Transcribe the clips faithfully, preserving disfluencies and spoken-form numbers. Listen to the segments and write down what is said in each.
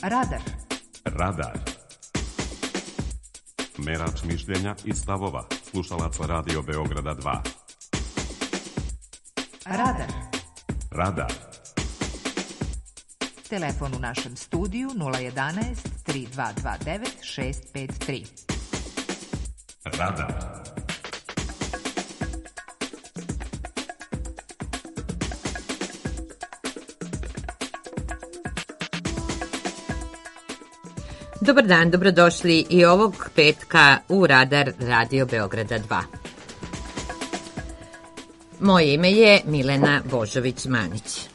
Radar. Radar. Merač mišljenja i stavova slušalaca Radio Beograda dva. Radar. Radar. Telefon u našem studiju nula jedanaest tri dva dva devet šest pet tri. Radar. Dobar dan, dobrodošli i ovog petka u Radar Radio Beograda dva. Moje ime je Milena Božović-Manić.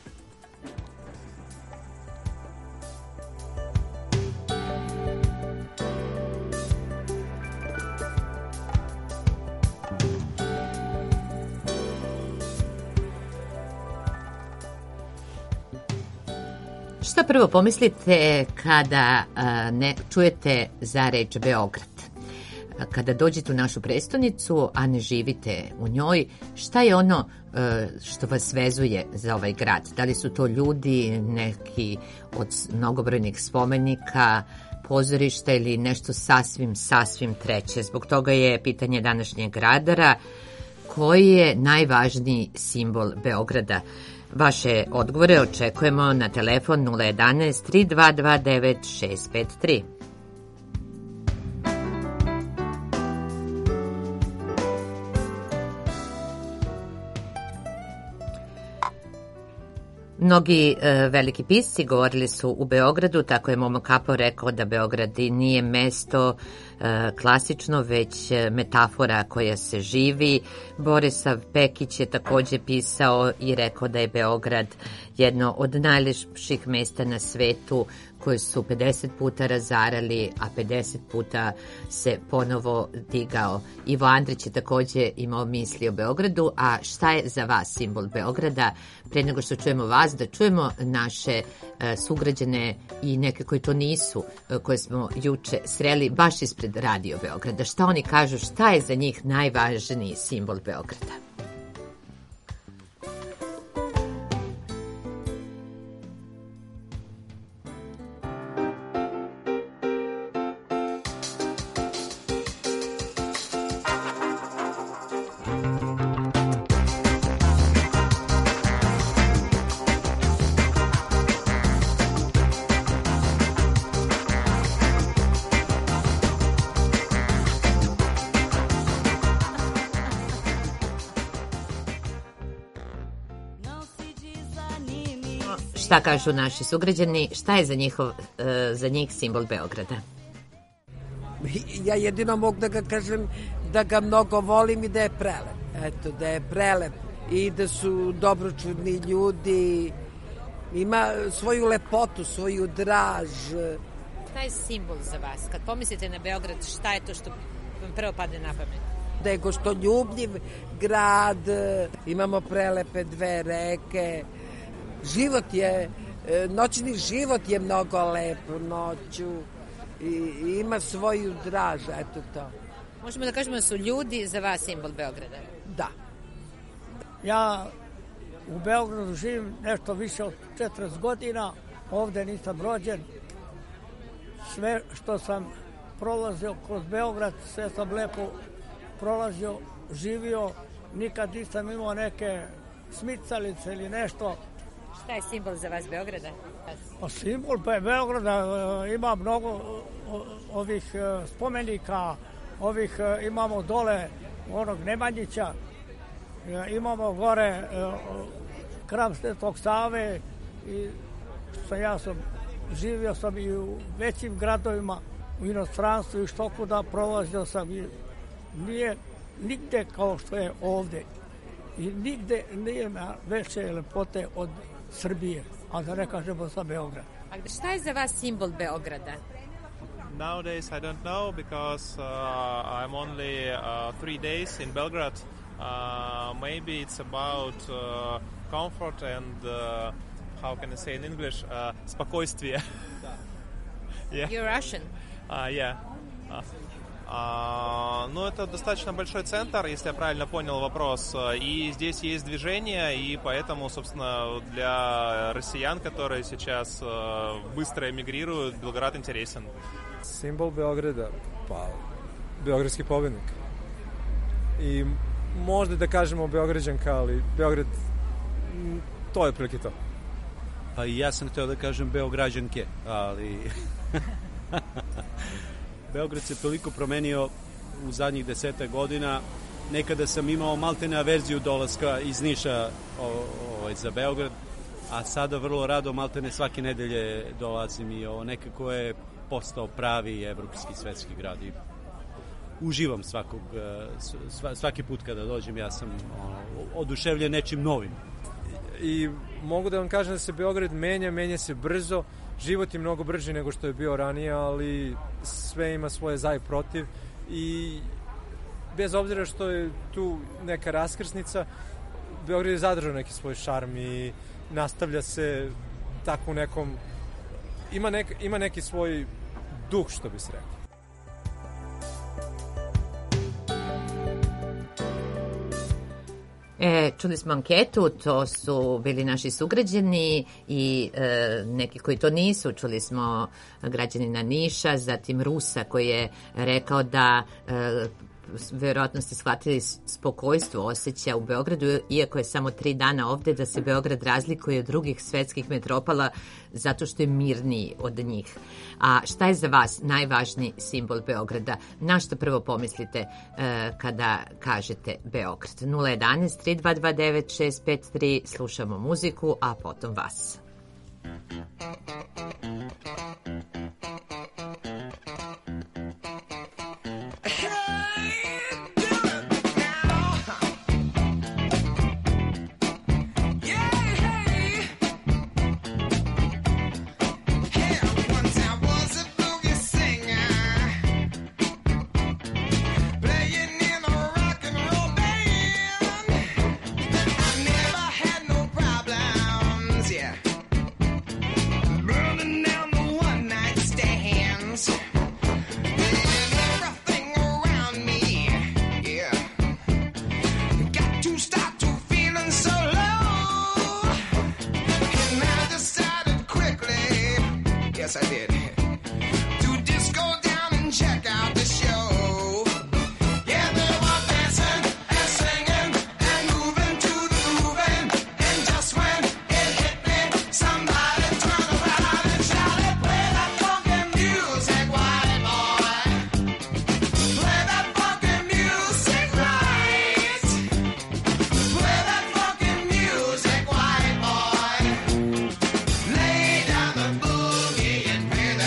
Šta prvo pomislite kada a, ne čujete za reč Beograd? Kada dođete u našu prestonicu, a ne živite u njoj, šta je ono a, što vas vezuje za ovaj grad? Da li su to ljudi, neki od mnogobrojnih spomenika, pozorišta ili nešto sasvim, sasvim treće? Zbog toga je pitanje današnjeg radara: koji je najvažniji simbol Beograda? Vaše odgovore očekujemo na telefon nula jedanaest tri dva dva devet šest pet tri. Mnogi e, veliki pisci govorili su u Beogradu, tako je Momo Kapo rekao da Beograd nije mesto e, klasično, već metafora koja se živi. Borisav Pekić je takođe pisao i rekao da je Beograd jedno od najlepših mesta na svetu, koje su pedeset puta razarali, a pedeset puta se ponovo digao. Ivo Andrić je takođe imao misli o Beogradu. A šta je za vas simbol Beograda? Pre nego što čujemo vas, da čujemo naše e, sugrađane i neke koji to nisu, e, koje smo juče sreli baš ispred Radio Beograda. Šta oni kažu, šta je za njih najvažniji simbol Beograda? Šta kažu naši sugrađani, šta je za, njihov, za njih simbol Beograda? Ja jedino mogu da ga kažem da ga mnogo volim i da je prelep. Eto, da je prelep i da su dobročudni ljudi. Ima svoju lepotu, svoju draž. Šta je simbol za vas? Kad pomislite na Beograd, šta je to što vam prvo padne na pamet? Da je gostoljubljiv grad, imamo prelepe dve reke. Život je, noćni život je mnogo lep noću i, i ima svoju draž, eto to. Možemo da kažemo da su ljudi za vas simbol Beograda? Da. Ja u Beogradu živim nešto više od četrdeset godina, ovde nisam rođen. Sve što sam prolazio kroz Beograd, sve sam lepo prolazio, živio, nikad nisam imao neke smicalice ili nešto. Šta je simbol za vas Beograda? Pa simbol pa je Beograda, ima mnogo ovih spomenika, ovih imamo dole onog Nemanjića, imamo gore Hram Svetog Save i što ja sam živio sam i u većim gradovima, u inostranstvu i što kuda prolazio sam i nije nigde kao što je ovde i nigde nije veće lepote od Srbije, a da ne kažemo sa Beograda. A šta je za vas simbol Beograda? Nowadays I don't know because uh, I'm only uh, three days in Belgrade. Uh, maybe it's about uh, comfort and uh, how can I say in English? Uh, spokojствие. Yeah. You're Russian? Uh, yeah. Uh, А, ну, это достаточно большой центр, если я правильно понял вопрос, и здесь есть движение, и поэтому, собственно, для россиян, которые сейчас быстро эмигрируют, Белград интересен. Simbol Beograda, pa, beogradski pobednik. I možda da kažemo Beograđanka, ali Beograd, to je otprilike to. Pa i ja sam htio da kažem Beograđanke, ali Beograd se toliko promenio u zadnjih desetak godina. Nekada sam imao maltene averziju dolaska iz Niša o, o, za Beograd, a sada vrlo rado maltene svake nedelje dolazim i o, nekako je postao pravi evropski svetski grad i uživam svakog, svaki put kada dođem, ja sam ono, oduševljen nečim novim. I mogu da vam kažem da se Beograd menja, menja se brzo, život je mnogo brži nego što je bio ranije, ali sve ima svoje za i protiv i bez obzira što je tu neka raskrsnica, Beograd je zadržao neki svoj šarm i nastavlja se tako u nekom, ima, nek, ima neki svoj duh, što bi se rekao. E, čuli smo anketu, to su bili naši sugrađani i e, neki koji to nisu. Čuli smo građanina Niša, zatim Rusa koji je rekao da e, verovatno ste shvatili spokojstvo osjeća u Beogradu, iako je samo tri dana ovde, da se Beograd razlikuje od drugih svetskih metropola zato što je mirniji od njih. A šta je za vas najvažniji simbol Beograda? Na što prvo pomislite e, kada kažete Beograd? nula jedan tri dva dva devet šest pet tri, slušamo muziku, a potom vas. Lay down the boogie and play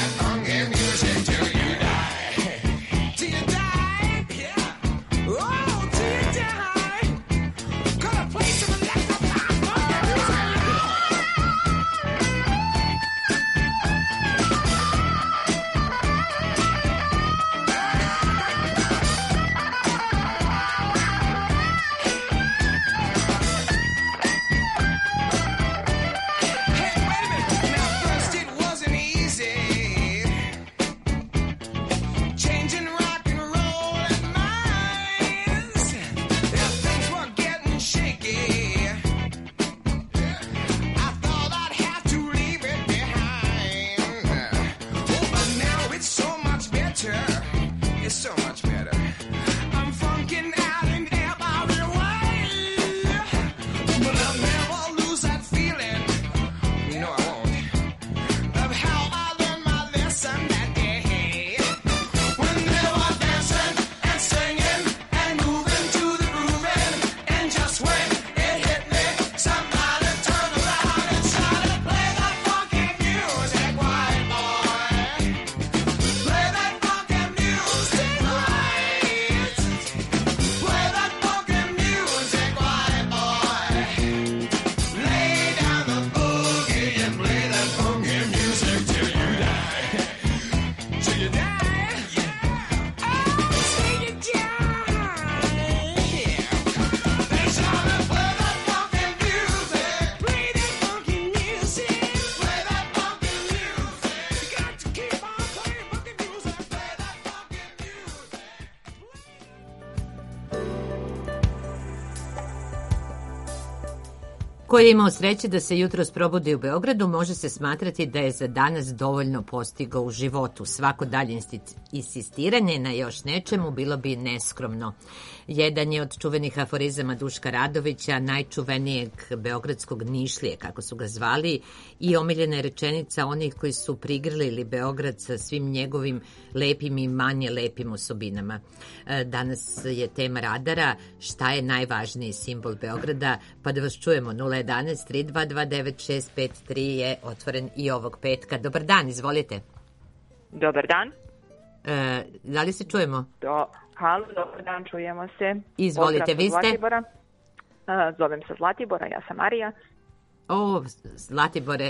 Ko je imao sreće da se jutros probudi u Beogradu, može se smatrati da je za danas dovoljno postigao u životu. Svako dalje insistiranje na još nečemu bilo bi neskromno. Jedan je od čuvenih aforizama Duška Radovića, najčuvenijeg beogradskog Nišlije, kako su ga zvali, i omiljena je rečenica onih koji su prigrlili Beograd sa svim njegovim lepim i manje lepim osobinama. Danas je tema radara, šta je najvažniji simbol Beograda, pa da vas čujemo. Nula jedanaest tri dva dva devet šest pet tri je otvoren i ovog petka. Dobar dan, izvolite. Dobar dan. E, da li se čujemo? Do, halo, dobar dan, čujemo se. Izvolite, vi ste? Zlatibora. Zovem se Zlatibora, ja sam Marija. O, Zlatibore,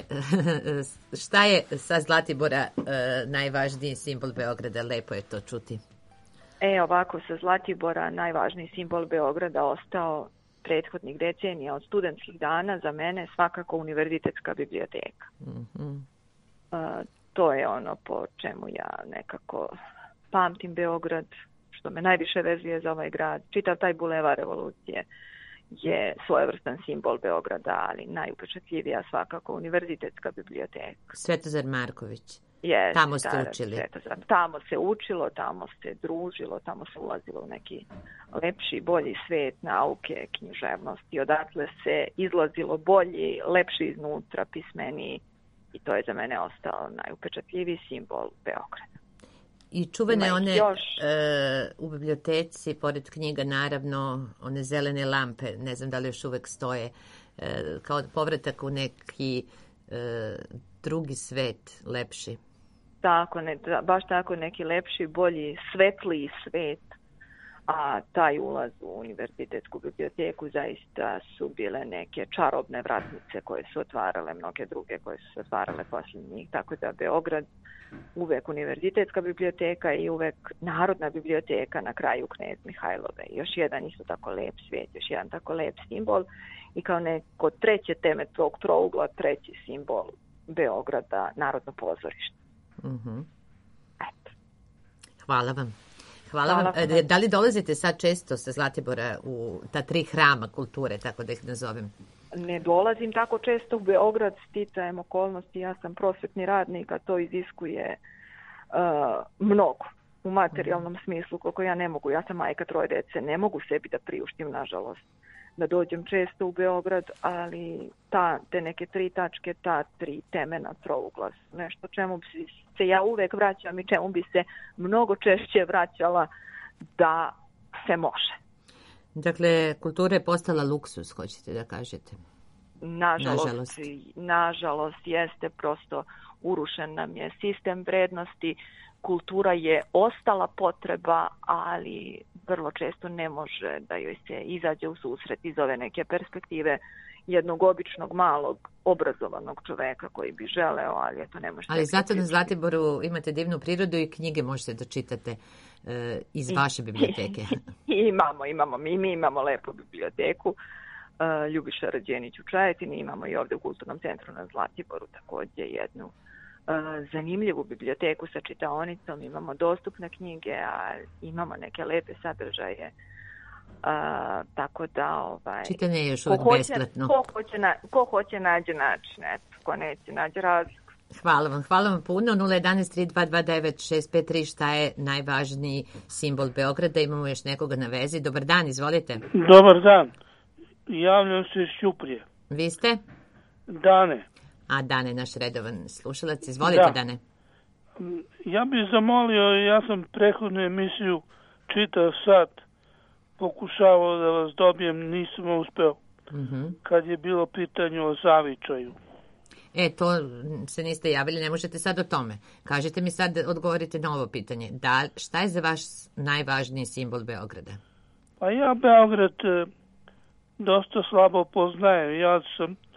šta je sa Zlatibora najvažniji simbol Beograda? Lepo je to čuti. E, ovako, sa Zlatibora najvažniji simbol Beograda ostao prethodnih decenija od studentskih dana za mene svakako Univerzitetska biblioteka. Mm-hmm. A, to je ono po čemu ja nekako pamtim Beograd, što me najviše vezuje za ovaj grad. Čitav taj bulevar Revolucije je svojevrstan simbol Beograda, ali najupečatljivija svakako Univerzitetska biblioteka. Svetozar Marković. Yes, tamo ste učili. Svetozar. Tamo se učilo, tamo se družilo, tamo se ulazilo u neki lepši, bolji svet nauke, književnosti. Odatle se izlazilo bolji, lepši iznutra, pismeniji, i to je za mene ostao najupečatljiviji simbol Beograda. I čuvene Ima one još... e, u biblioteci, pored knjiga naravno, one zelene lampe, ne znam da li još uvek stoje, e, kao povratak u neki e, drugi svet, lepši. Tako, ne, baš tako, neki lepši, bolji, svetliji svet, a taj ulaz u Univerzitetsku biblioteku zaista su bile neke čarobne vratnice koje su otvarale mnoge druge koje su se otvarale poslije njih, tako da Beograd uvek Univerzitetska biblioteka i uvek Narodna biblioteka na kraju Knez Mihajlove. Još jedan isto tako lep svijet, još jedan tako lep simbol i kao neko treće teme tog trougla, treći simbol Beograda, Narodno pozorište. Mm-hmm. Eto. Hvala vam. Hvala, Hvala vam. vam. Da li dolazite sad često sa Zlatibora u ta tri hrama kulture, tako da ih nazovem? Ne dolazim tako često u Beograd, sticajem okolnosti, ja sam prosvetni radnik, a to iziskuje uh, mnogo u materijalnom mm. smislu, koliko ja ne mogu, ja sam majka troje dece, ne mogu sebi da priuštim, nažalost, da dođem često u Beograd, ali ta, te neke tri tačke, ta tri temena trougla, nešto čemu bi se ja uvek vraćam i čemu bi se mnogo češće vraćala da se može. Dakle, kultura je postala luksus, hoćete da kažete? Nažalost, nažalost. nažalost jeste, prosto urušen nam je sistem vrednosti, kultura je ostala potreba, ali vrlo često ne može da joj se izađe u susret iz ove neke perspektive jednog običnog, malog, obrazovanog čoveka koji bi želeo, ali eto ne možete. Ali zato na Zlatiboru imate divnu prirodu i knjige možete da čitate e, iz vaše biblioteke. imamo, imamo. Mi, mi imamo lepu biblioteku. E, Ljubiša Rađenić u Čajetini, imamo i ovde u Kulturnom centru na Zlatiboru takođe jednu e, zanimljivu biblioteku sa čitaonicom. Imamo dostupne knjige, a imamo neke lepe sadržaje. Uh, tako da ovaj, čitanje je još uvijek besplatno. Ko hoće, na, ko hoće nađe način, eto, ko neće nađe razliku. Hvala vam, hvala vam puno. nula jedanaest tri dva dva devet šest pet tri, šta je najvažniji simbol Beograda? Imamo još nekoga na vezi. Dobar dan, izvolite. Dobar dan, javljam se iz Ćuprije. Vi ste? Dane. A Dane, naš redovan slušalac, izvolite da. Dane. Ja bih zamolio, ja sam prethodnu emisiju čitao sad, pokušavao da vas dobijem, nisam uspeo, mm-hmm. kad je bilo pitanje o zavičaju. E, to se niste javili, ne možete sad o tome. Kažete mi sad, odgovorite na ovo pitanje. Da, šta je za vaš najvažniji simbol Beograda? Pa ja Beograd e, dosta slabo poznajem. Ja sam e,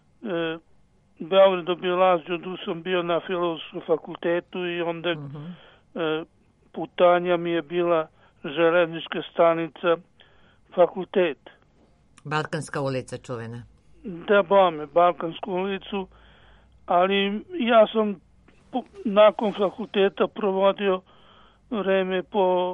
Beograd obilazio, tu sam bio na Filozofskom fakultetu i onda mm-hmm. e, putanja mi je bila železnička stanica, fakultet. Balkanska ulica čuvena. Da, bome, Balkansku ulicu, ali ja sam po, nakon fakulteta provodio vreme po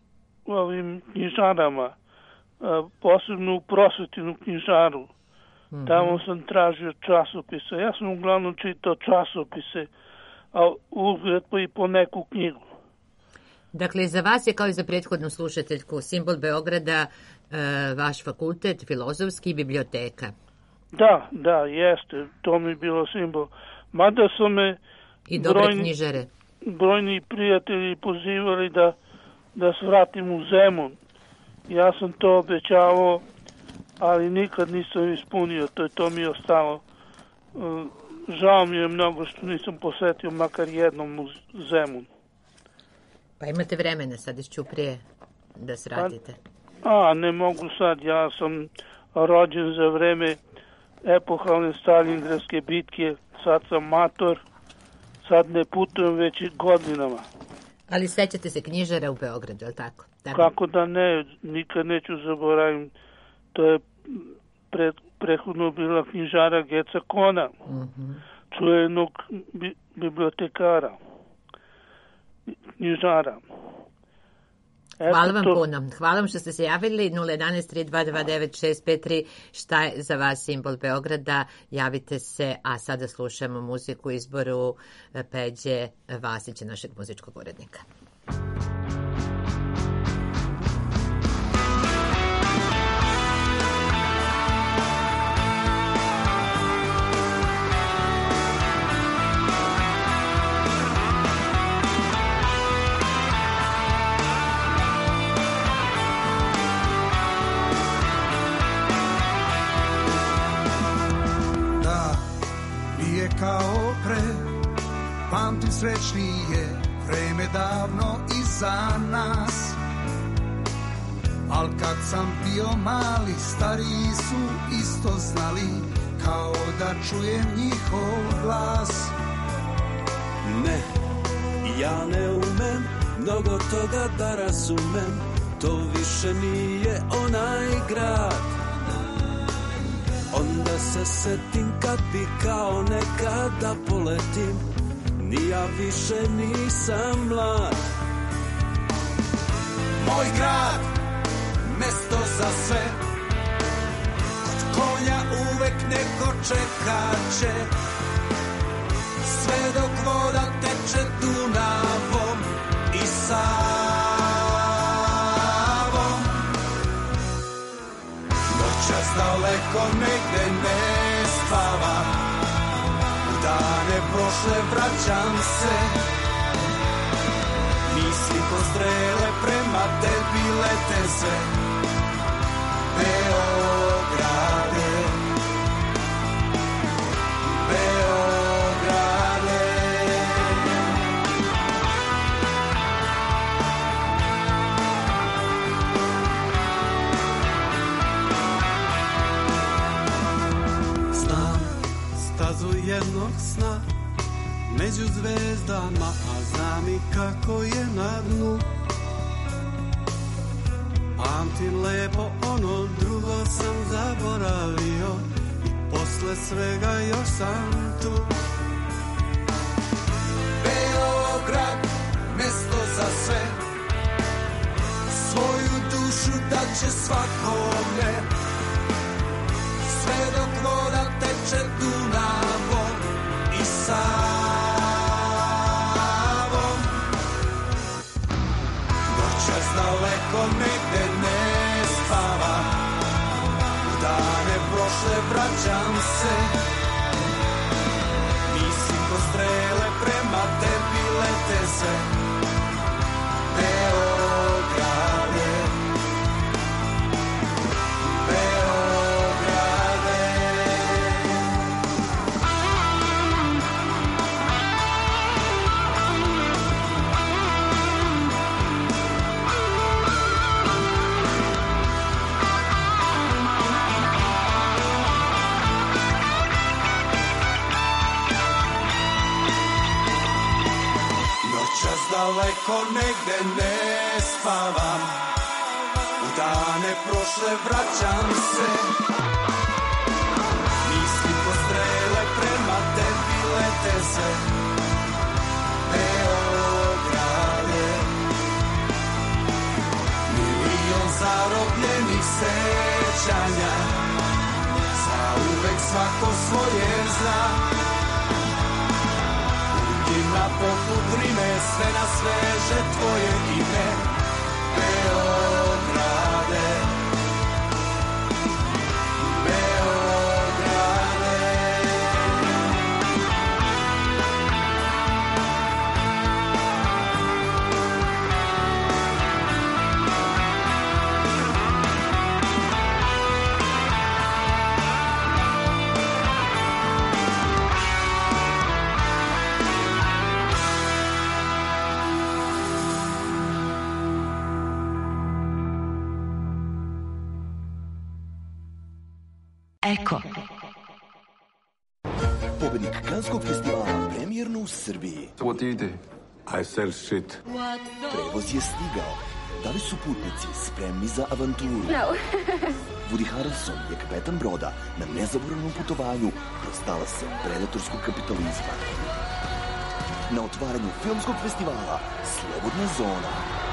ovim knjižarama, posebno u prosvetinu knjižaru Mm-hmm. Tamo sam tražio časopise. Ja sam uglavnom čitao časopise, a uzgled pa i po neku knjigu. Dakle, za vas je kao i za prethodnu slušateljku simbol Beograda e, vaš fakultet, filozofski i biblioteka. Da, da, jeste. To mi je bilo simbol. Mada su me i dobre brojni, knjižare. brojni prijatelji pozivali da, da svratim u Zemun. Ja sam to obećavao, ali nikad nisam ispunio. To je to mi je ostalo. Žao mi je mnogo što nisam posetio makar jednom u Zemun. Pa imate vremena sad iz Ćuprije da svratite. A, ne mogu sad. Ja sam rođen za vreme epohalne Stalingradske bitke. Sad sam mator. Sad ne putujem već godinama. Ali sećate se knjižara u Beogradu, je li tako? tako? Kako da ne, nikad neću zaboravim. To je pre, prethodno bila knjižara Geca Kona, mm-hmm. čuvenog bi, bibliotekara, knjižara. Eto Hvala vam to... puno. Hvala vam što ste se javili. nula jedan tri dva dva devet šest pet tri. Šta je za vas simbol Beograda? Javite se, a sada slušamo muziku izboru Peđe Vasića, našeg muzičkog urednika. Kao pre, pamtim srećnije vreme davno iza nas. Al kad sam bio mali, stariji su isto znali, kao da čujem njihov glas. Ne, ja ne umem mnogo toga da razumem, to više nije onaj grad. Onda se setim kad bi kao nekada poletim, ni ja više nisam mlad. Moj grad, mesto za sve, kod konja uvek neko čekaće, sve dok voda teče Dunavom i Savom. Noćas daleko negde ne spava, u dane prošle vraćam se, misli ko strele prema tebi lete se. Beograde, Beograde. Znam stazu jednog sna među zvezdama, a znam i kako je na dnu. Pamtim lepo ono drugo sam zaboravio i posle svega još sam tu. Beograd, mesto za sve, svoju dušu daće svakome, sve dok voda teče Dunavom i Savom. Noćas daleko negde ne spava, u dane prošle vraćam se, misli ko strele prema tebi lete se. Beograde, Beograde. Noćas daleko negde ne spavam, u dane prošle vraćam se, misli ko strele prema tebi lete se. Beograde, milion zarobljenih sećanja, zauvek svako svoje zna. Ljudima poput Rime, sve na sveže tvoje ime, Beograde, Beograde. Eko. Pobednik Kanskog festivala premijerno u Srbiji. What do you do? I sell shit. Prevoz je stigao. Da li su putnici spremni za avanturu? No. Woody Harrelson je kapetan broda na nezaboravnom putovanju kroz talase predatorskog kapitalizma. Na otvaranju filmskog festivala Slobodna zona.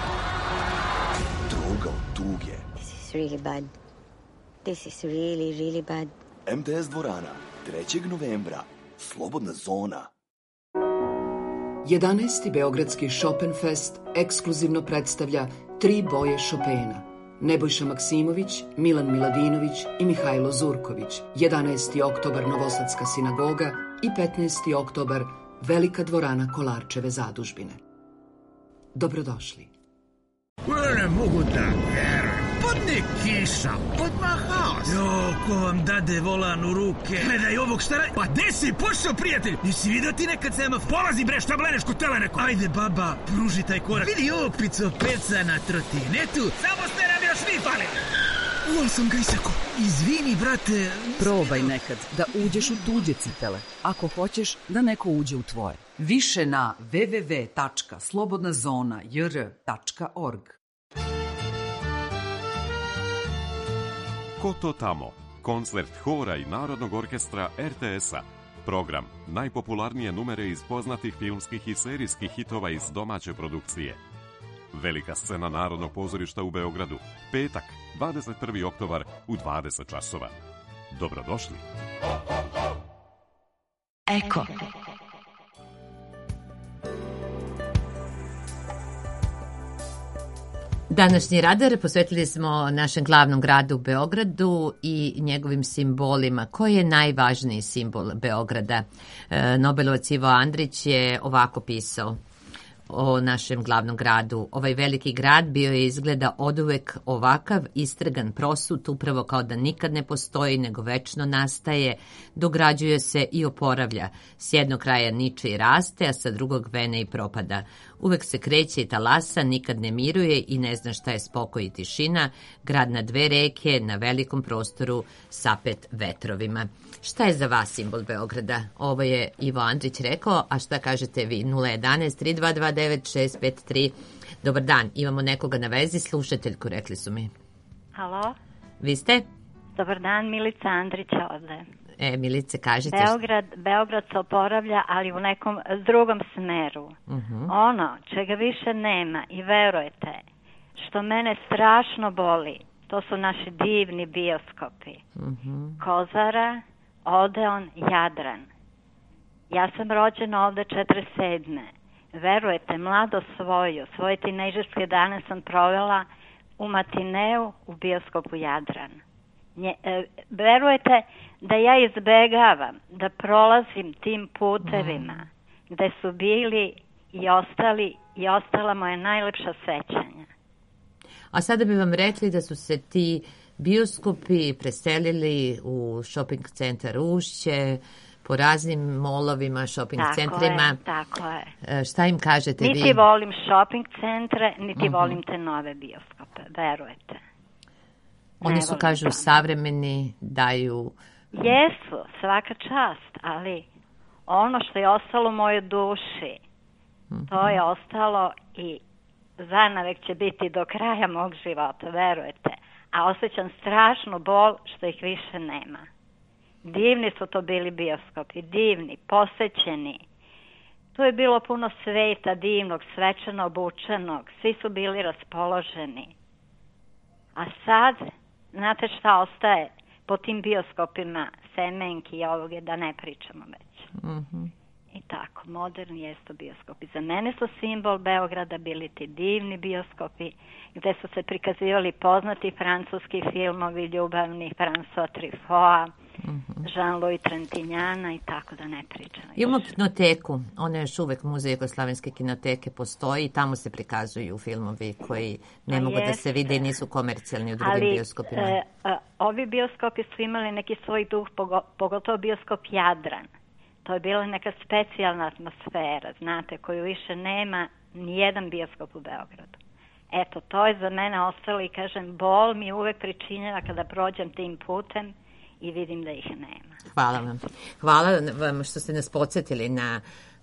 Droga od tuge. This is really bad. This is really, really bad. M T S dvorana, trećeg novembra. Slobodna zona. jedanaesti Beogradski Chopinfest ekskluzivno predstavlja tri boje Chopina. Nebojša Maksimović, Milan Miladinović i Mihajlo Zurković. jedanaesti oktobar Novosadska sinagoga i petnaesti oktobar Velika dvorana Kolarčeve zadužbine. Dobrodošli. Ne mogu da verujem. Padne kiša, odmah haos. Jo, ko vam dade volan u ruke? Gledaj ovog šta radi. Pa gde si pošao, prijatelj? Nisi vidio ti nekad semafor? Polazi bre, šta bleneš kod tele neko? Ajde baba, pruži taj korak. Vidi ovog pico peca na trotinetu. Samo ste nam još vi pali. Uval sam ga isako. Izvini, brate. Probaj nekad da uđeš u tuđe cipele, ako hoćeš da neko uđe u tvoje. Više na w w w tačka slobodna zona j r tačka org. Ko to tamo? Koncert hora i Narodnog orkestra R T S-a. Program najpopularnije numere iz poznatih filmskih i serijskih hitova iz domaće produkcije. Velika scena Narodnog pozorišta u Beogradu. Petak, dvadeset prvi oktobar u dvadeset časova. Dobrodošli. Eko. Današnji radar posvetili smo našem glavnom gradu Beogradu i njegovim simbolima. Koji je najvažniji simbol Beograda? Nobelovac Ivo Andrić je ovako pisao o našem glavnom gradu. Ovaj veliki grad bio je izgleda oduvek ovakav, istrgan, prosut, upravo kao da nikad ne postoji, nego večno nastaje, dograđuje se i oporavlja. S jednog kraja niče i raste, a sa drugog vene i propada. Uvek se kreće i talasa, nikad ne miruje i ne zna šta je spokoj i tišina. Grad na dve reke, na velikom prostoru, sapet vetrovima. Šta je za vas simbol Beograda? Ovo je Ivo Andrić rekao, a šta kažete vi? nula jedanaest tri dva dva devet šest pet tri. Dobar dan, imamo nekoga na vezi, slušateljku, rekli su mi. Halo? Vi ste? Dobar dan, Milica Andrić ovde. E, Milice, kažete. Beograd, Beograd se oporavlja, ali u nekom drugom smeru. Uh-huh. Ono čega više nema, i verujete, što mene strašno boli, to su naši divni bioskopi. Uh-huh. Kozara, Odeon, Jadran. Ja sam rođena ovde četrdeset sedme. Verujete, mlado svoju, svoje tinejdžerske dane sam provela u matineu u bioskopu Jadran. Nje, e, verujete da ja izbegavam da prolazim tim putevima mm. gde su bili i ostali i ostala moja najlepša sećanja. A sada bi vam rekli da su se ti bioskopi preselili u shopping centar Ušće, po raznim molovima, shopping tako centrima. Je, tako je. Šta im kažete niti vi? Niti volim shopping centre, niti uh-huh. volim te nove bioskope, verujete. Oni ne su, kažu, to. Savremeni, daju... Jesu, svaka čast, ali ono što je ostalo u mojoj duši, uh-huh. to je ostalo i zanavek će biti do kraja mog života, verujete. A osjećam strašnu bol što ih više nema. Divni su to bili bioskopi, divni, posećeni. Tu je bilo puno sveta, divnog, svečano obučenog, svi su bili raspoloženi. A sad, znate šta ostaje po tim bioskopima? Semenki i ovoga, da ne pričamo već. Mm-hmm. I tako, moderni jesu bioskopi. Za mene su simbol Beograda bili ti divni bioskopi gde su se prikazivali poznati francuski filmovi, ljubavni François Truffaut, mm-hmm. Jean-Louis Trintignana i tako, da ne pričam. Imamo kinoteku, ona je još uvek muzej Jugoslovenske kinoteke, postoji i tamo se prikazuju filmovi koji ne A mogu jeste. da se vide i nisu komercijalni u drugim Ali, bioskopima. Ali e, ovi bioskopi su imali neki svoj duh, pogotovo bioskop Jadran. To je bila neka specijalna atmosfera, znate, koju više nema nijedan bioskop u Beogradu. Eto, to je za mene ostalo i kažem, bol mi uvek pričinjava kada prođem tim putem i vidim da ih nema. Hvala vam. Hvala vam što ste nas podsjetili na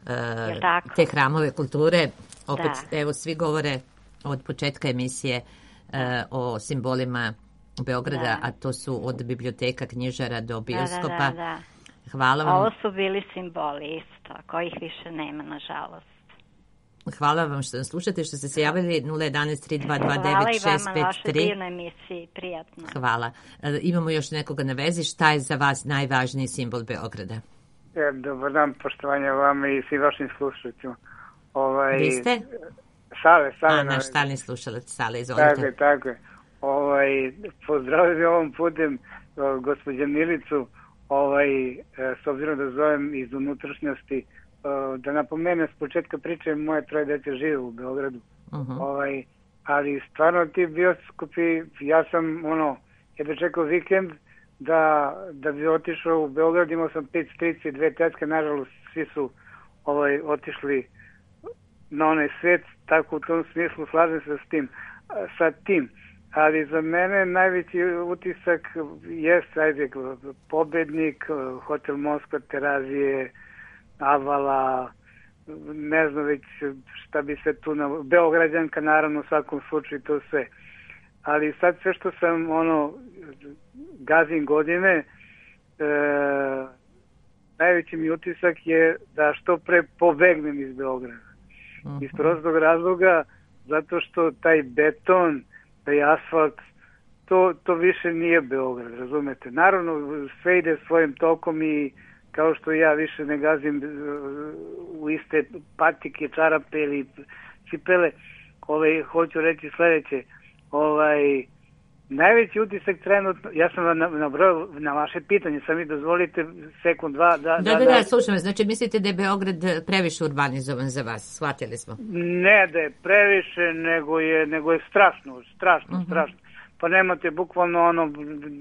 uh, te hramove kulture. Opet, da. Evo, svi govore od početka emisije uh, o simbolima Beograda, da. A to su od biblioteka, knjižara do bioskopa. Da, da, da, da. Hvala vam. Ovo su bili simboli isto, kojih više nema, nažalost. Hvala vam što nas slušate, što ste se javili nula jedanaest tri dva dva devet šest pet tri. Hvala i vama na vašoj divnoj emisiji, prijatno. Hvala. E, imamo još nekoga na vezi. Šta je za vas najvažniji simbol Beograda? E, dobar dan, poštovanje vama i svim vašim slušalcima. Ovaj, Vi ste? Sale, Sale. A, naš stalni slušalac, Sale, izvolite. Tako je, tako je. Ovaj, pozdravim ovom putem o, gospođe Milicu, ovaj, e, s obzirom da zovem iz unutrašnjosti, da napomenem s početka priče, moje troje dece žive u Beogradu. Uh-huh. Ovaj, ali stvarno ti bioskopi, ja sam ono, jedno čekao vikend da, da bi otišao u Beograd, imao sam pet strica i dve tetke, nažalost svi su ovaj, otišli na onaj svet, tako u tom smislu slažem se s tim, sa tim. Ali za mene najveći utisak jeste, ajde, Pobednik, Hotel Moskva, Terazije, Avala, ne znam već šta bi se tu, na... Beograđanka naravno u svakom slučaju, to sve. Ali sad sve što sam ono, gazim godine, e, najveći mi utisak je da što pre pobegnem iz Beograda. Uh-huh. Iz prostog razloga, zato što taj beton, taj asfalt, to, to više nije Beograd, razumete. Naravno, sve ide svojim tokom i kao što ja više ne gazim u iste patike, čarape ili cipele, ovaj, hoću reći sledeće, ovaj, najveći utisak trenutno, ja sam vam nabrao na vaše pitanje, sam mi dozvolite sekund, dva, da... Da, da, da, da slušam, znači mislite da je Beograd previše urbanizovan za vas, shvatili smo. Ne da je previše, nego je, nego je strašno, strašno, uh-huh. strašno. Pa nemate bukvalno ono,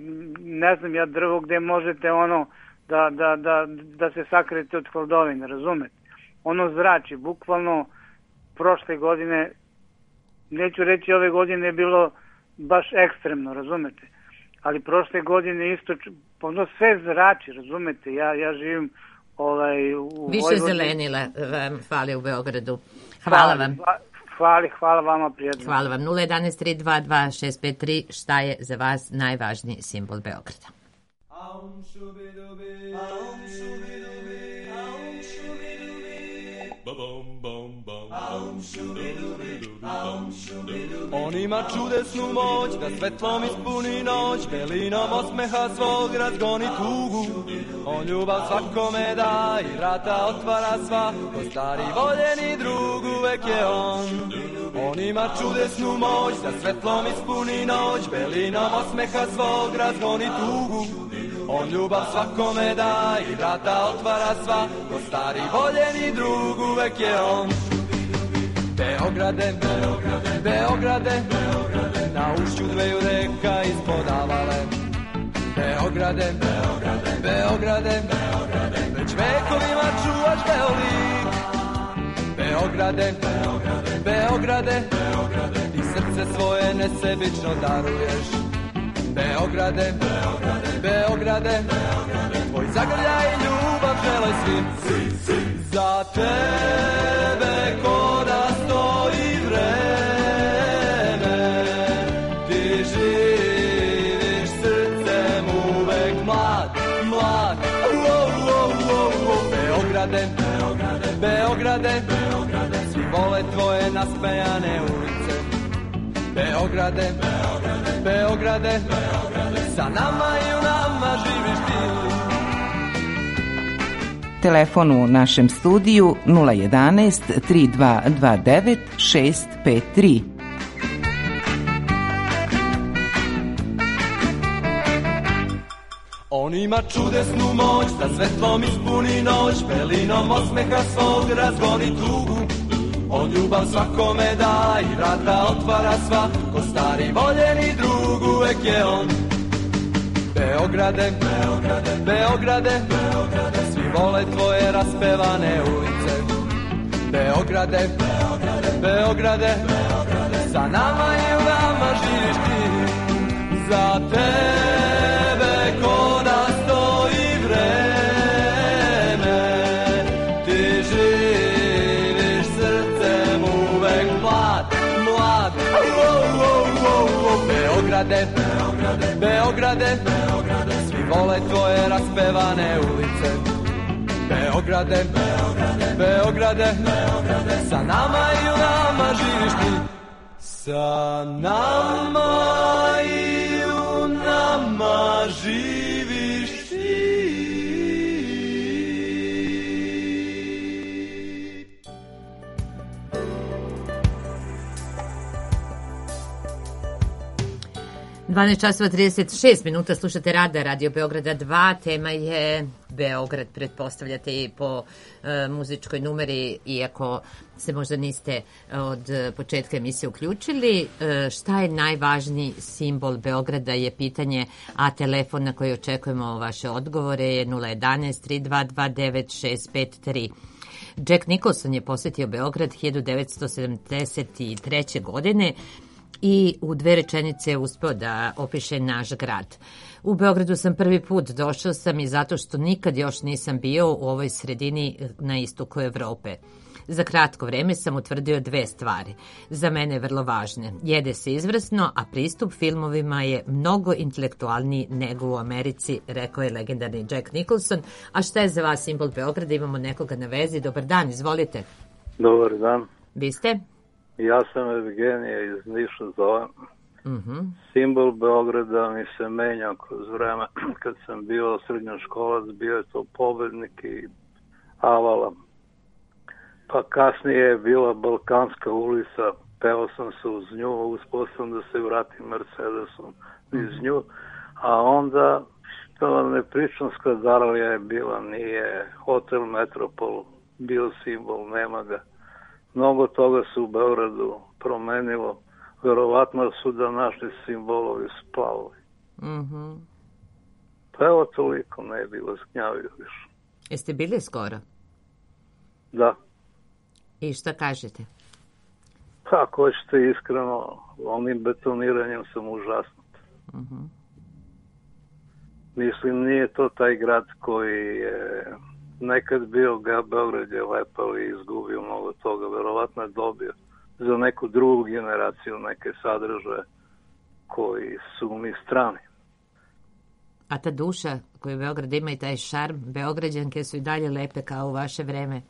ne znam ja, drvo gde možete ono, Da, da, da, da se sakrete od hladovine, razumete? Ono zrači, bukvalno prošle godine, neću reći ove godine je bilo baš ekstremno, razumete? Ali prošle godine isto, ono sve zrači, razumete? Ja, ja živim ovaj, u Više Vojvodini. Zelenila vam fali u Beogradu. Hvala, hvala vam. Hvala, hvala vama, prijatno. Hvala vam. nula jedanaest tri dva dva šest pet tri, šta je za vas najvažniji simbol Beograda? Aum shubi dubi, aum shubi dubi, aum shubi dubi, ba-bum bum bum, aum shubi dubi, aum shubi dubi. On ima čudesnu moć da svetlom ispuni noć, belinom osmeha svog razgoni tugu. On ljubav svakome da i vrata otvara sva, ko stari voljeni drug uvek je on. On ima čudesnu moć da svetlom ispuni noć, belinom osmeha svog razgoni tugu. On ljubav svakome da i vrata otvara sva, ko stari voljeni drug uvek je on. Beograde, Beograde, Beograde, Beograde, na ušću dveju reka ispod Avale. Beograde, Beograde, Beograde, Beograde, već vekovima čuvaš Beolik. Beograde, Beograde, Beograde, Beograde, ti srce svoje nesebično daruješ. Beograde, Beograde, Beograde, Beograde, tvoj zagrljaj i ljubav žele svi, svi, svi. Za tebe ko da stoji vreme, ti živiš srcem uvek mlad, mlad. Oh, oh, oh, oh. Beograde, Beograde, Beograde, Beograde, svi vole tvoje naspejane ulice. Beograde, Beograde, Beograde, Beograde, sa nama i u nama živiš ti. telefon u našem studiju nula jedanaest tri dva dva devet šest pet tri. On ima čudesnu moć da svetlom ispuni noć, belinom osmeha svog razgoni tugu. On ljubav svakome da i vrata otvara sva, ko stari voljeni drug uvek je on. Beograde, Beograde, Beograde, Beograde, svi vole tvoje raspevane ulice. Beograde, Beograde, Beograde, Beograde, sa nama i u nama živiš ti. Za tebe ko da stoji vreme, ti živiš srcem uvek mlad, mlad. Oh, oh, oh, oh. Beograde, Beograde, Beograde, Beograde, svi vole tvoje raspevane ulice. Beograde, Beograde, Beograde, Beograde, sa nama i u nama živiš ti. Sa nama i u nama živiš ti. dvanaest časova trideset šest minuta, slušate Rada, Radio Beograda dva, tema je Beograd, pretpostavljate i po e, muzičkoj numeri, iako se možda niste od početka emisije uključili. E, šta je najvažniji simbol Beograda je pitanje, a telefon na koji očekujemo vaše odgovore je nula jedanaest tri dva dva devet šest pet tri. Jack Nicholson je posjetio Beograd hiljadu devetsto sedamdeset treće. godine i u dve rečenice je uspeo da opiše naš grad. U Beogradu sam prvi put, došao sam i zato što nikad još nisam bio u ovoj sredini na istoku Evrope. Za kratko vreme sam utvrdio dve stvari, za mene vrlo važne. Jede se izvrsno, a pristup filmovima je mnogo intelektualniji nego u Americi, rekao je legendarni Jack Nicholson. A šta je za vas simbol Beograda? Imamo nekoga na vezi. Dobar dan, izvolite. Dobar dan. Vi ste? Ja sam Evgenija iz Niša zovem. Uh-huh. Simbol Beograda mi se menjao kroz vreme. Kad sam bio srednjoškolac, bio je to Pobednik i Avala. Pa kasnije je bila Balkanska ulica, peo sam se uz nju, uspio sam da se vratim Mercedesom iz nju, a onda što ne pričam, Skladaralija je bila, nije Hotel Metropol bio simbol, nema ga. Mnogo toga se u Beogradu promenilo, verovatno su današnji simbolovi splavili. Mm-hmm. Pa evo toliko, ne bi vas gnjavio više. Jeste bili skoro? Da. I šta kažete? Pa, ako hoćete iskreno, onim betoniranjem sam užasnut. Mm-hmm. Mislim, nije to taj grad koji je nekad bio, ga Beograd je lepao i izgubio mnogo toga. Verovatno je dobio za neku drugu generaciju neke sadržaje koji su mi strani. A ta duša koju Beograd ima i taj šarm, Beograđanke su i dalje lepe kao u vaše vreme?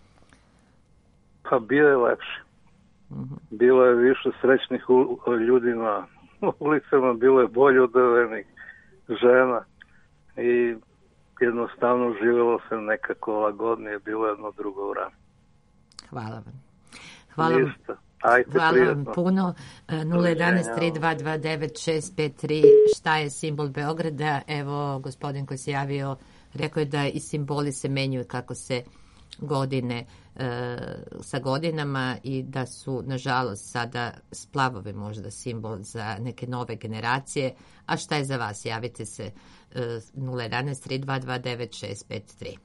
Pa bio je lepši. Mm-hmm. Bilo je više srećnih ljudi na ulicama, bilo je bolje odevenih žena i jednostavno živjelo se nekako lagodnije, bilo jedno drugo vreme. Hvala vam. Hvala vam. Ništa. Ajte, Hvala prijetno. vam puno. nula jedanaest tri dva dva devet šest pet tri. Šta je simbol Beograda? Evo, gospodin koji se javio rekao je da i simboli se menjuju kako se godine e, sa godinama i da su, nažalost, sada splavovi možda simbol za neke nove generacije. A šta je za vas? Javite se e, nula jedanaest tri dva dva devet šest pet tri.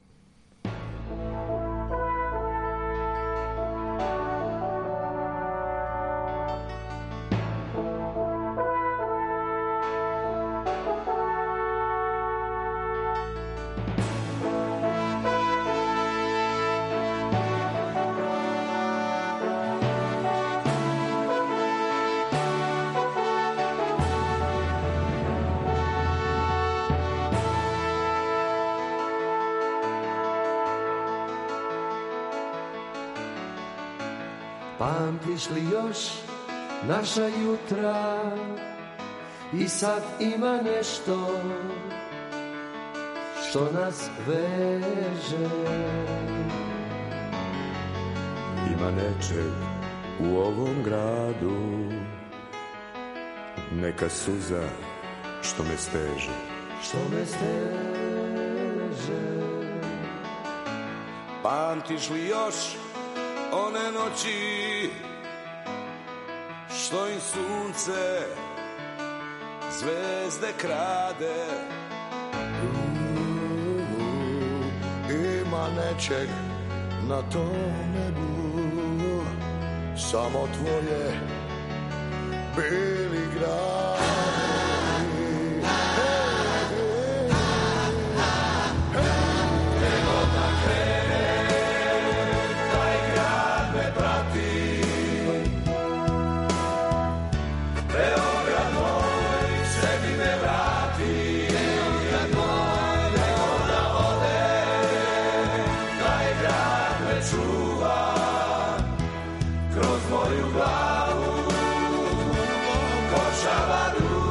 Pamtiš li još naša jutra i sad ima nešto što nas veže. Ima nečeg u ovom gradu, neka suza što me steže. Što me steže. Pamtiš li još one noći što im sunce zvezde krade? Ima nečeg na tom nebu, samo tvoje bili gradi. Nego da krene, taj grad me prati. Beograd moj, sebi me vrati. Beograd moj, nego da ode, taj grad me čuva. Kroz moju glavu košava duva.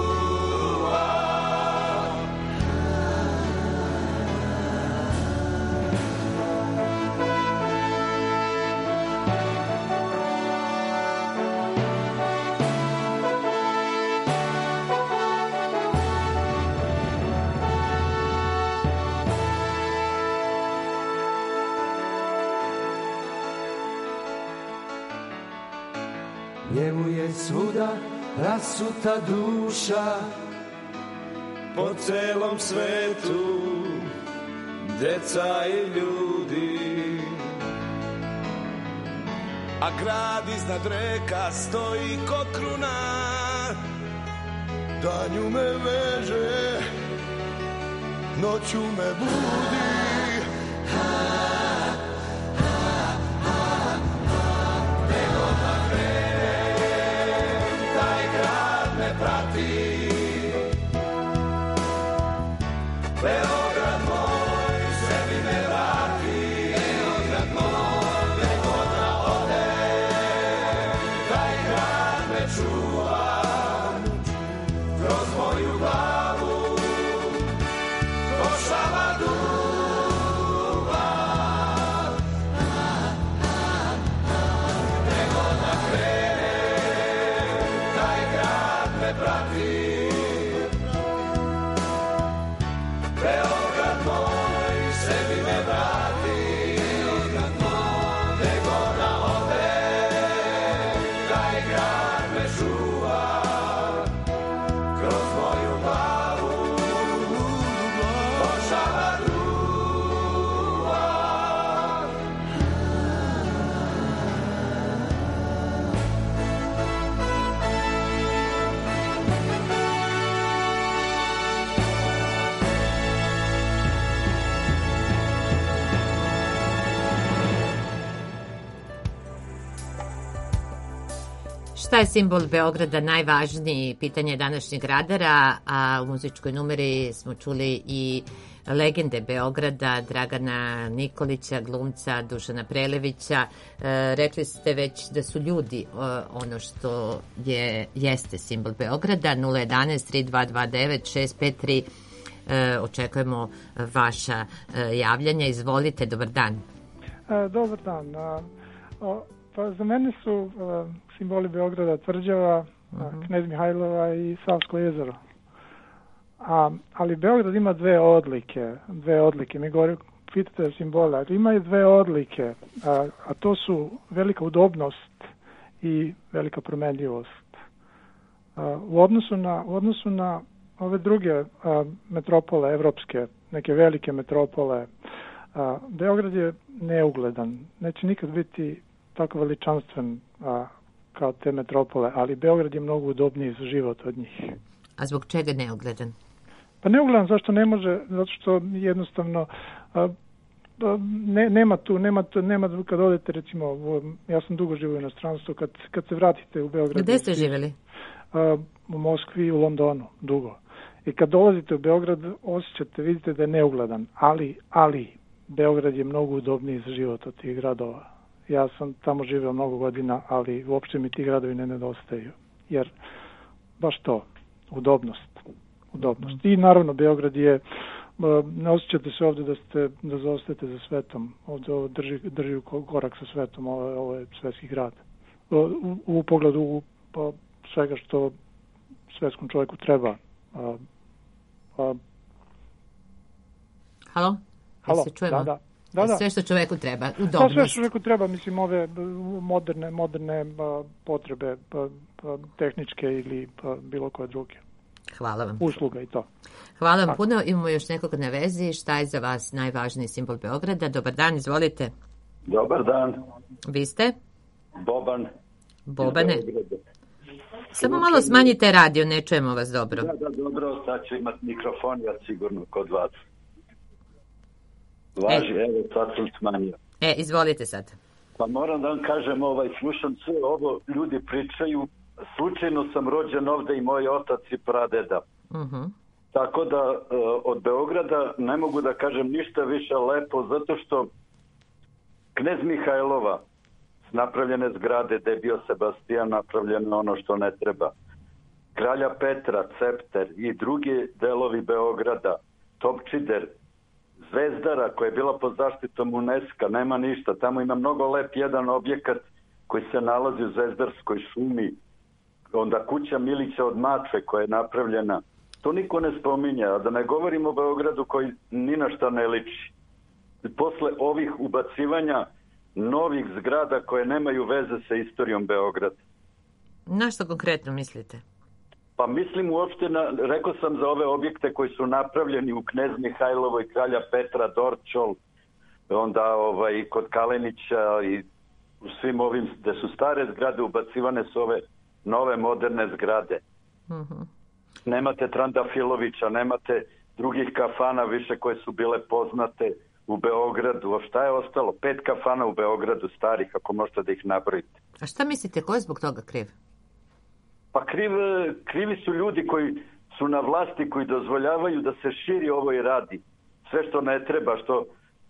Njemu je svuda rasuta duša, Po celom svetu deca i ljudi, a grad iznad reka stoji ko kruna, danju me veže, noću me budi. Nego da krenem, taj grad me prati. Beograd moj, sebi me vrati. Beograd moj, nego da ode, taj grad me čuva. Kroz moju glavu košava duva. Nego da krenem, taj grad me prati. Beograd moj, sebi me vrati. Beograd moj, nego da ode, taj grad me čuva. Kroz moju glavu košava duva. Šta je simbol Beograda najvažniji? Pitanje današnjeg radara, a u muzičkoj numeri smo čuli i legende Beograda, Dragana Nikolića, glumca Dušana Prelevića. E, rekli ste već da su ljudi e, ono što je, jeste simbol Beograda. nula jedan tri dva dva devet šest pet tri. E, očekujemo vaša e, javljanja. Izvolite, dobar dan. E, dobar dan. A, o, pa za mene su a, simboli Beograda tvrđava, uh-huh. Knez Mihajlova i Savsko jezero. A, ali Beograd ima dve odlike, dve odlike. Mi govorimo, pitate o simbole, ali ima i dve odlike, a, a to su velika udobnost i velika promenljivost. A, u odnosu na, u odnosu na ove druge a, metropole evropske, neke velike metropole, a, Beograd je neugledan. Neće nikad biti tako veličanstven a, kao te metropole, ali Beograd je mnogo udobniji za život od njih. A zbog čega neugledan? Pa neugledan zašto ne može, zato što jednostavno a, ne, nema tu, nema tu, nema kad odete recimo, ja sam dugo živio u inostranstvu, kad, kad se vratite u Beograd. Gde ste živjeli? A, u Moskvi i u Londonu, dugo. I kad dolazite u Beograd, osjećate, vidite da je neugledan, ali, ali Beograd je mnogo udobniji za život od tih gradova. Ja sam tamo živio mnogo godina, ali uopšte mi ti gradovi ne nedostaju. Jer baš to, udobnost. udobnost. I naravno Beograd je ne osjećate se ovdje da ste, da zaostajete za svetom. Ovdje ovo drži, drži u korak sa svetom, ovo, ovo je svetski grad. U, u pogledu u, pa, svega što svetskom čovjeku treba. A, a... Halo? Halo, se čujemo? da, da. Da, da. Sve što čovjeku treba, udobnost. Da, sve što čovjeku treba, mislim, ove moderne, moderne a, potrebe a, a, tehničke ili a, bilo koje druge. Hvala vam. Usluga i to. Hvala vam Tako. puno. Imamo još nekog na vezi. Šta je za vas najvažniji simbol Beograda? Dobar dan, izvolite. Dobar dan. Vi ste? Boban. Bobane. Samo malo smanjite radio, ne čujemo vas dobro. Da, da, dobro, sad ću imati mikrofon, ja sigurno kod vas. Važi, e. evo, sad sam smanjio. E, izvolite sad. Pa moram da vam kažem, ovaj, slušam sve ovo, ljudi pričaju, slučajno sam rođen ovdje i moj otac i pradeda. Uh-huh. Tako da od Beograda ne mogu da kažem ništa više lepo, zato što Knez Mihajlova napravljene zgrade, gde je bio Sebastijan, napravljeno ono što ne treba. Kralja Petra, Cepter i drugi delovi Beograda, Topčider, Zvezdara koja je bila pod zaštitom UNESCO, nema ništa. Tamo ima mnogo lep jedan objekat koji se nalazi u Zvezdarskoj šumi. Onda kuća Milića od Mačve koja je napravljena. To niko ne spominje, a da ne govorimo o Beogradu koji ni na šta ne liči. Posle ovih ubacivanja novih zgrada koje nemaju veze sa istorijom Beograda. Na što konkretno mislite? Pa mislim uopšte, na, rekao sam za ove objekte koji su napravljeni u Knez Mihajlovoj, Kralja Petra, Dorčol, onda ovaj, kod Kalenića i u svim ovim, gde su stare zgrade, ubacivane su ove nove moderne zgrade. Uh-huh. Nemate Trandafilovića, nemate drugih kafana više koje su bile poznate u Beogradu. A šta je ostalo? Pet kafana u Beogradu starih, ako možete da ih nabrojite. A šta mislite, ko je zbog toga kriv? Pa kriv, krivi su ljudi koji su na vlasti, koji dozvoljavaju da se širi ovo i radi. Sve što ne treba, što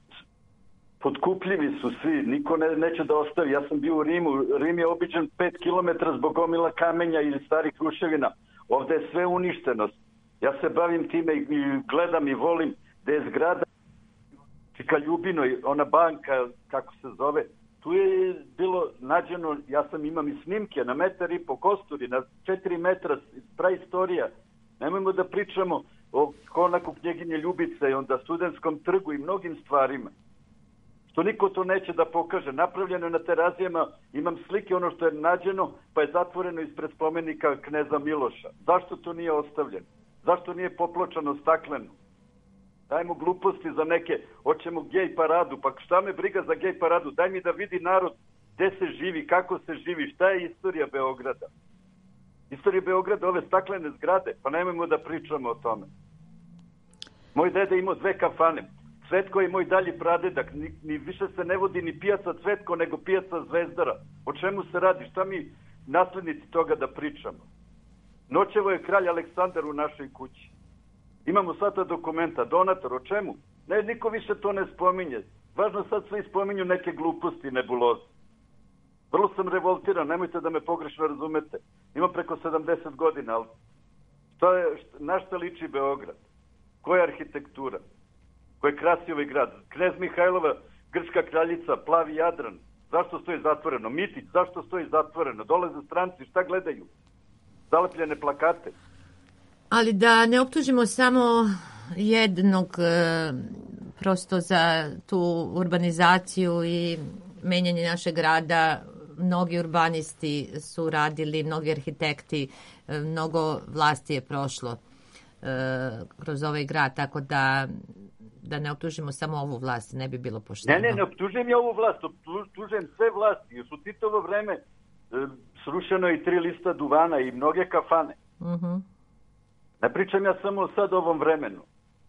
potkupljivi su svi, niko ne, neće da ostavi. Ja sam bio u Rimu, Rim je obiđen pet kilometara zbog gomila kamenja ili starih ruševina. Ovdje je sve uništenost. Ja se bavim time i gledam i volim da je zgrada Čika Ljubinoj, ona banka, kako se zove, tu je bilo nađeno, ja sam imam i snimke na metar i po kosturi, na četiri metra, praistorija. Nemojmo da pričamo o konaku knjeginje Ljubice i onda Studentskom trgu i mnogim stvarima. Što niko to neće da pokaže. Napravljeno na terazijama, imam slike ono što je nađeno, pa je zatvoreno ispred spomenika kneza Miloša. Zašto to nije ostavljeno? Zašto nije popločano stakleno? Dajmo gluposti za neke, hoćemo gej paradu, pa šta me briga za gej paradu? Daj mi da vidi narod gde se živi, kako se živi, šta je istorija Beograda. Istorija Beograda, ove staklene zgrade, pa nemojmo da pričamo o tome. Moj deda imao dve kafane. Cvetko je moj dalji pradedak, ni, ni više se ne vodi ni pijaca Cvetko, nego pijaca Zvezdara. O čemu se radi? Šta mi naslednici toga da pričamo? Noćevo je kralj Aleksandar u našoj kući. Imamo sva ta dokumenta, donator, o čemu? Ne, niko više to ne spominje. Važno sad sve spominju neke gluposti, nebuloze. Vrlo sam revoltiran, nemojte da me pogrešno razumete. Imam preko sedamdeset godina, ali šta je, šta, na šta liči Beograd? Koja je arhitektura? Koji je krasi ovaj grad? Knez Mihajlova, grčka kraljica, plavi Jadran. Zašto stoji zatvoreno? Mitić, zašto stoji zatvoreno? Dolaze stranci, šta gledaju? Zalepljene plakate. Ali da ne optužimo samo jednog e, prosto za tu urbanizaciju i menjanje našeg grada. Mnogi urbanisti su radili, mnogi arhitekti, e, mnogo vlasti je prošlo e, kroz ovaj grad, tako da da ne optužimo samo ovu vlast, ne bi bilo pošteno. Ne, ne, ne optužujem ja ovu vlast, optužujem sve vlasti. Još u Titovo vreme e, srušeno je i tri lista duvana i mnoge kafane. Uh-huh. Ne pričam ja samo sad o ovom vremenu.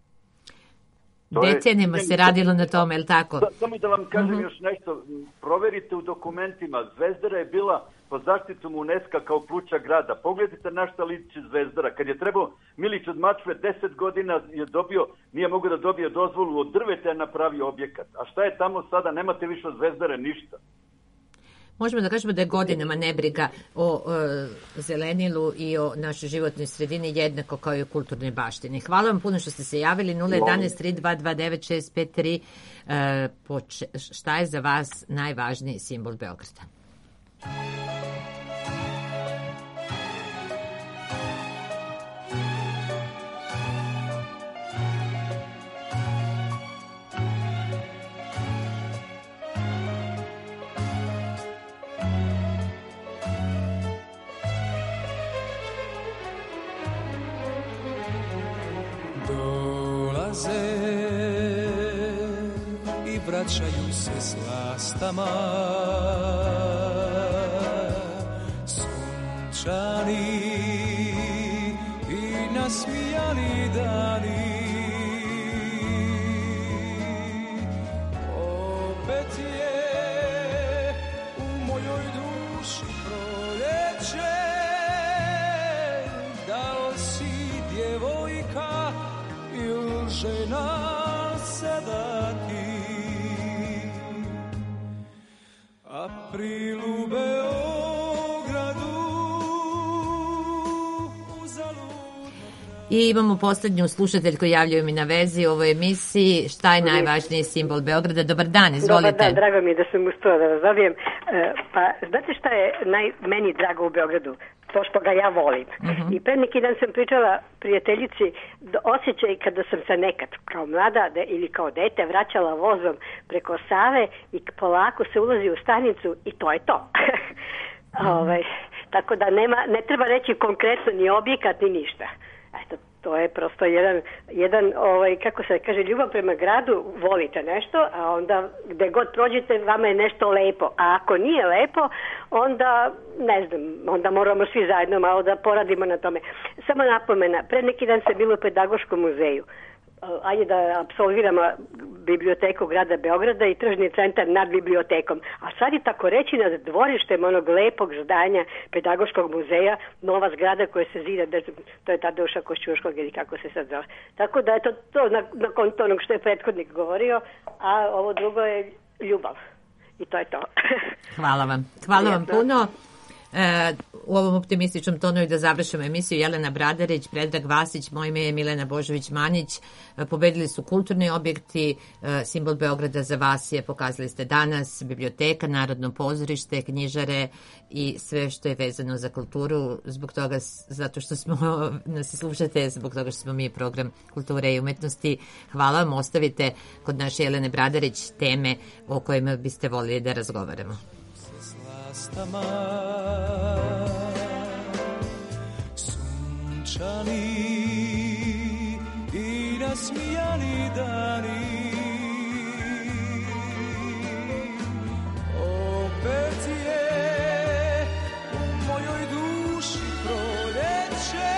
Decenijama se radilo na tome, je li tako? Da, samo da vam kažem uh-huh. još nešto. Proverite u dokumentima. Zvezdara je bila pod zaštitom UNESCO kao pluća grada. Pogledajte na šta liči Zvezdara. Kad je trebao Milić od Mačve, deset godina je dobio, nije mogu da dobije dozvolu, od drveta je napravio objekat. A šta je tamo sada? Nemate više od Zvezdare ništa. možemo da kažemo da je godinama nebriga o e, zelenilu i o našoj životnoj sredini jednako kao i o kulturnoj baštini. Hvala vam puno što ste se javili. nula jedan tri dva dva devet šest pet tri. E, poče, šta je za vas najvažniji simbol Beograda? I vraćaju se s lastama sunčani i nasmijani dani. Opet je u mojoj duši proljeće. Da li si djevojka ili žena sada ti? April u Beogradu uzalud. I imamo poslednju slušateljku, javljaju mi na vezi u ovoj emisiji. Šta je najvažniji simbol Beograda? Dobar dan, izvolite. Dobar dan, drago mi je da sam uspela da vas dobijem. Pa, znate šta je naj, meni drago u Beogradu? To što ga ja volim. Uh-huh. I pre neki dan sam pričala prijateljici da osjećaj kada sam se nekad kao mlada de, ili kao dete vraćala vozom preko Save i polako se ulazi u stanicu i to je to. uh-huh. Ovaj, tako da nema, ne treba reći konkretno ni objekat ni ništa. Eto, to je prosto jedan, jedan ovaj, kako se kaže, ljubav prema gradu, volite nešto, a onda gde god prođete vama je nešto lepo. A ako nije lepo, onda, ne znam, onda moramo svi zajedno malo da poradimo na tome. Samo napomena, pred neki dan sam bila u Pedagoškom muzeju. Ajde da apsolviramo biblioteku grada Beograda i tržni centar nad bibliotekom. A sad je tako reći nad dvorištem onog lepog zdanja Pedagoškog muzeja, nova zgrada koja se zida, to je Tadeuša Košćuškog ili kako se sad zove. Tako da je to, to na konto onog što je prethodnik govorio, a ovo drugo je ljubav. I to je to. Hvala vam. Hvala vam puno. E, u ovom optimističnom tonu i da završimo emisiju. Jelena Bradarić, Predrag Vasić, moje ime je Milena Božović-Manić. E, pobedili su kulturni objekti, e, simbol Beograda za vas je, pokazali ste danas, biblioteka, Narodno pozorište, knjižare i sve što je vezano za kulturu, zbog toga, zato što smo nas slušate, zbog toga što smo mi program kulture i umetnosti. Hvala vam, ostavite kod naše Jelene Bradarić teme o kojima biste voljeli da razgovaramo. Stama sunčani i nasmijani dani. Opet je u mojoj duši proljeće.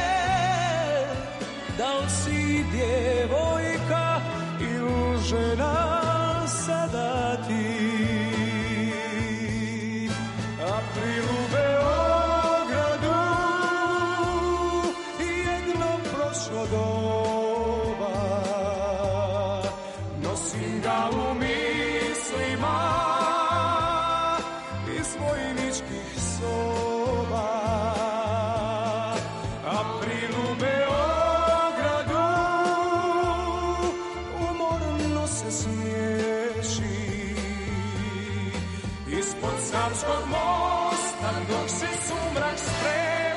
Da li si djevojka ili žena sada ti? April u Beogradu, jedno prošlo doba, nosim ga u mislima iz vojničkih soba. April u Beogradu, umorno se smiješi ispod Savskog mosta dok se sumrak sprema.